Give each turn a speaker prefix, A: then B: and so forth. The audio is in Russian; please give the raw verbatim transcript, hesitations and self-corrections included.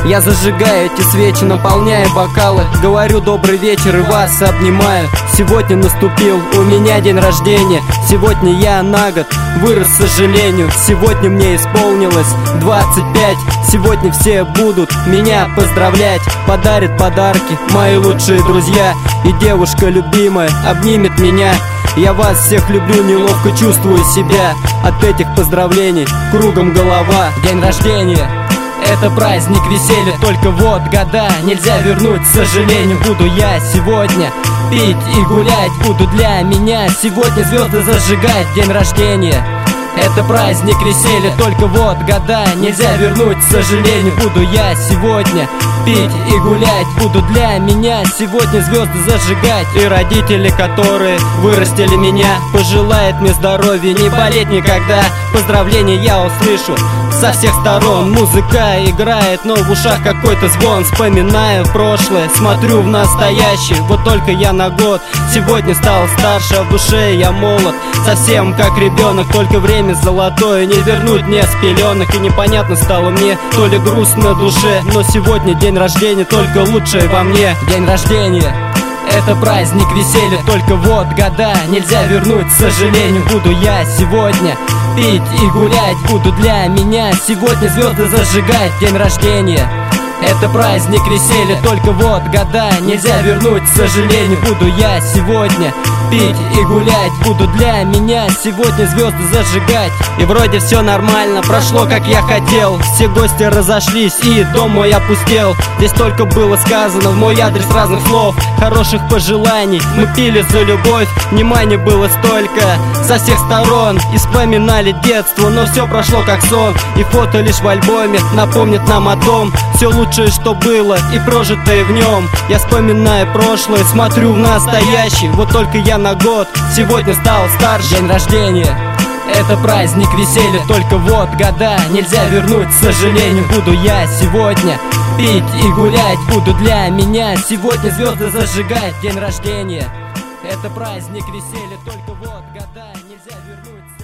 A: Я зажигаю эти свечи, наполняя бокалы, говорю добрый вечер и вас обнимаю. Сегодня наступил у меня день рождения. Сегодня я на год вырос, к сожалению. Сегодня мне исполнилось двадцать пять. Сегодня все будут меня поздравлять. Подарят подарки мои лучшие друзья, и девушка любимая обнимет меня. Я вас всех люблю, неловко чувствую себя от этих поздравлений, кругом голова. День рождения — это праздник веселья, только вот года нельзя вернуть, к сожалению. Буду я сегодня пить и гулять, буду для меня сегодня звезды зажигать. День рождения — это праздник веселья, только вот года нельзя вернуть, к сожалению. Буду я сегодня пить и гулять, буду для меня сегодня звезды зажигать. И родители, которые вырастили меня, пожелают мне здоровья, не болеть никогда. Поздравления я услышу со всех сторон. Музыка играет, но в ушах какой-то звон. Вспоминаю прошлое, смотрю в настоящее. Вот только я на год сегодня стал старше, а в душе я молод, совсем как ребенок. Только время золотое не вернуть мне с пеленок. И непонятно стало мне, то ли грустно душе, но сегодня день рождения, только лучшее во мне. День рождения — это праздник веселья, только вот года нельзя вернуть, к сожалению. Буду я сегодня пить и гулять, буду для меня сегодня звезды зажигать. День рождения — это праздник веселья, только вот года нельзя вернуть, к сожалению. Буду я сегодня пить и гулять, буду для меня сегодня звезды зажигать. И вроде все нормально, прошло как я хотел. Все гости разошлись и дом мой опустел. Здесь только было сказано в мой адрес разных слов, хороших пожеланий. Мы пили за любовь, внимания было столько со всех сторон. И вспоминали детство, но все прошло как сон. И фото лишь в альбоме напомнит нам о том, все лучшее, что было и прожитое в нем. Я вспоминаю прошлое, смотрю в настоящее. Вот только я на год сегодня стал старше. День рождения — это праздник веселья, только вот года нельзя вернуть, к сожалению. Буду я сегодня пить и гулять, буду для меня сегодня звезды зажигать. День рождения — это праздник веселья, только вот года нельзя вернуть.